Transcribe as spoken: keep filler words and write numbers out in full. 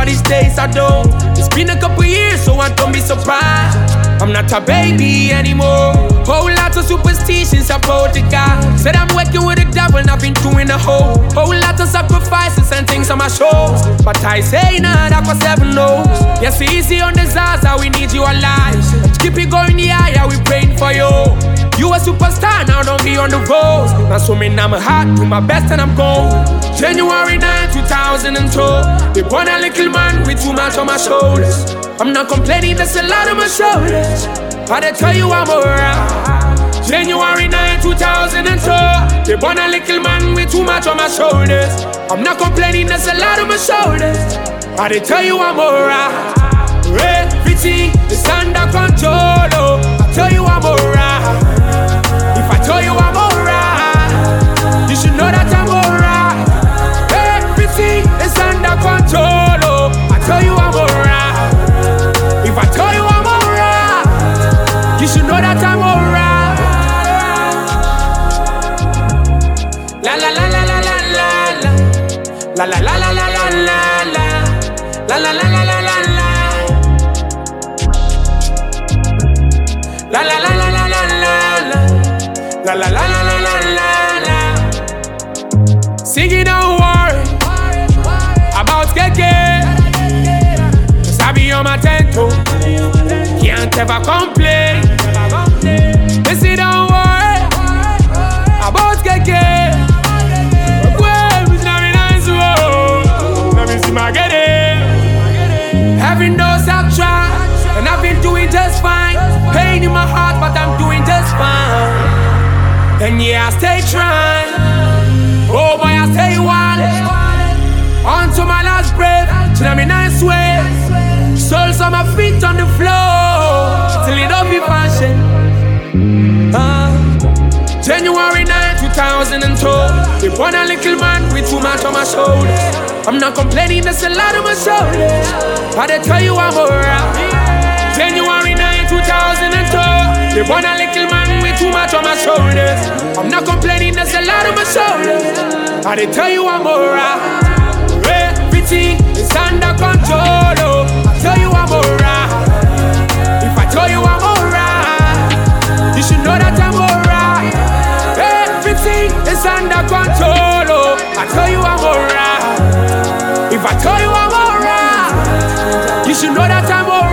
for these days I don't. It's been a couple years, so I don't be surprised. I'm not a baby anymore. Whole lot of superstitions about the God. Said I'm working with the devil and I've been doing a whole Whole lot of sacrifices and things on my shows. But I say nah, that was seven knows. Yes, easy on the Zaza, we need you alive. Keep it going, yeah, yeah, we praying for you. You a superstar, now don't be on the road. Now so me, I'm hot, do my best and I'm gone. January ninth, two thousand two. They born a little man with too much on my shoulders. I'm not complaining, there's a lot on my shoulders. But I tell you I'm alright. January ninth, two thousand two. They born a little man with too much on my shoulders. I'm not complaining, there's a lot on my shoulders. But I tell you I'm alright. Everything is under control, oh. I tell you I'm alright. If I tell you I'm alright, you should know that I'm alright. Everything is under control, oh. I tell you I'm alright. If I tell you I'm alright, you should know that I'm alright. La la la la la la la la la la la la la la la la la la la la. La la la la la la la la la la la la la la la. Singing don't worry about Keke. Cause I be on my tempo. Can't ever complain. They say don't worry about Keke. Well, it's not nice, oh. Let me see my get it. Having no subtract. And I've been doing just fine. Pain in my heart, but I'm doing just fine. And yeah, I stay trying. Oh boy, I stay wild. On to my last breath. Till I'm in nice way. Souls on my feet on the floor. Till it don't be fashion. uh, January ninth, two thousand two. They born a little man with too much on my shoulders. I'm not complaining, there's a lot on my shoulders. But I tell you I'm alright. January ninth, two thousand two. They born a little man with too much on my shoulders. I'm not complaining, there's a lot on my shoulders. I tell you I'm alright. Everything is under control, oh. I tell you I'm alright. If I tell you I'm alright, you should know that I'm alright. Everything is under control, oh. I tell you I'm alright. If I tell you I'm alright, you should know that I'm alright.